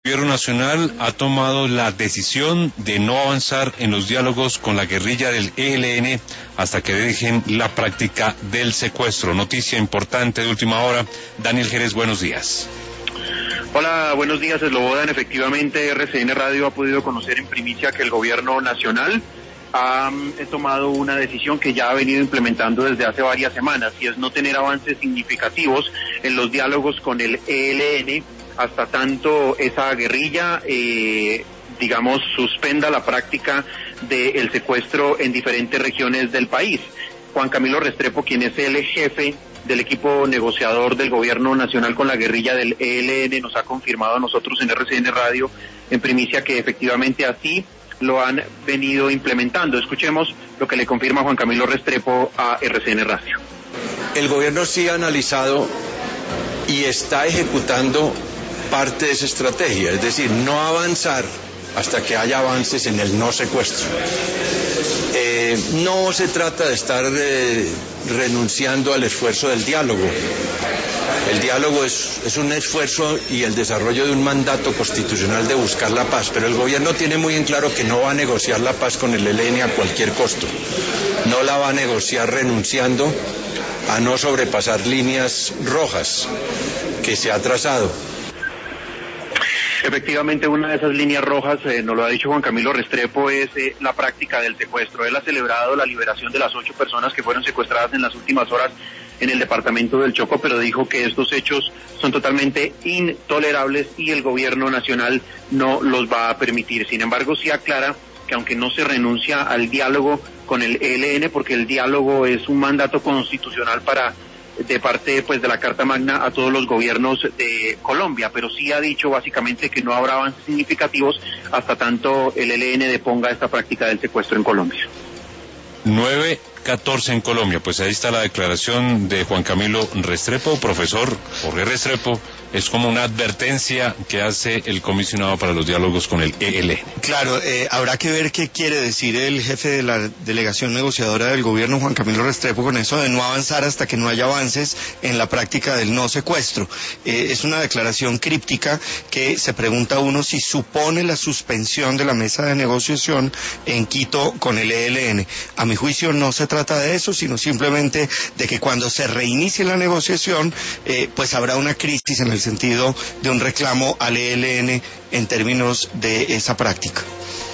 El Gobierno Nacional ha tomado la decisión de no avanzar en los diálogos con la guerrilla del ELN hasta que dejen la práctica del secuestro. Noticia importante de última hora. Daniel Jerez, buenos días. Hola, buenos días, Slobodan. Efectivamente, RCN Radio ha podido conocer en primicia que el Gobierno Nacional ha tomado una decisión que ya ha venido implementando desde hace varias semanas, y es no tener avances significativos en los diálogos con el ELN hasta tanto esa guerrilla, suspenda la práctica del secuestro en diferentes regiones del país. Juan Camilo Restrepo, quien es el jefe del equipo negociador del Gobierno Nacional con la guerrilla del ELN, nos ha confirmado a nosotros en RCN Radio en primicia que efectivamente así lo han venido implementando. Escuchemos lo que le confirma Juan Camilo Restrepo a RCN Radio. El gobierno sí ha analizado y está ejecutando parte de esa estrategia, es decir, no avanzar hasta que haya avances en el no secuestro. No se trata de estar renunciando al esfuerzo del diálogo. El diálogo es un esfuerzo y el desarrollo de un mandato constitucional de buscar la paz, pero el gobierno tiene muy en claro que no va a negociar la paz con el ELN a cualquier costo. No la va a negociar renunciando a no sobrepasar líneas rojas que se ha trazado. Efectivamente, una de esas líneas rojas, nos lo ha dicho Juan Camilo Restrepo, es la práctica del secuestro. Él ha celebrado la liberación de las 8 personas que fueron secuestradas en las últimas horas en el departamento del Chocó, pero dijo que estos hechos son totalmente intolerables y el Gobierno Nacional no los va a permitir. Sin embargo, sí aclara que aunque no se renuncia al diálogo con el ELN, porque el diálogo es un mandato constitucional de parte de la Carta Magna a todos los gobiernos de Colombia, pero sí ha dicho básicamente que no habrá avances significativos hasta tanto el ELN deponga esta práctica del secuestro en Colombia. 9:14 en Colombia, pues ahí está la declaración de Juan Camilo Restrepo. Profesor Jorge Restrepo, es como una advertencia que hace el comisionado para los diálogos con el ELN. Claro, habrá que ver qué quiere decir el jefe de la delegación negociadora del gobierno, Juan Camilo Restrepo, con eso de no avanzar hasta que no haya avances en la práctica del no secuestro. Es una declaración críptica que se pregunta uno si supone la suspensión de la mesa de negociación en Quito con el ELN. A mi juicio no se trata de eso, sino simplemente de que cuando se reinicie la negociación, pues habrá una crisis en el sentido de un reclamo al ELN en términos de esa práctica.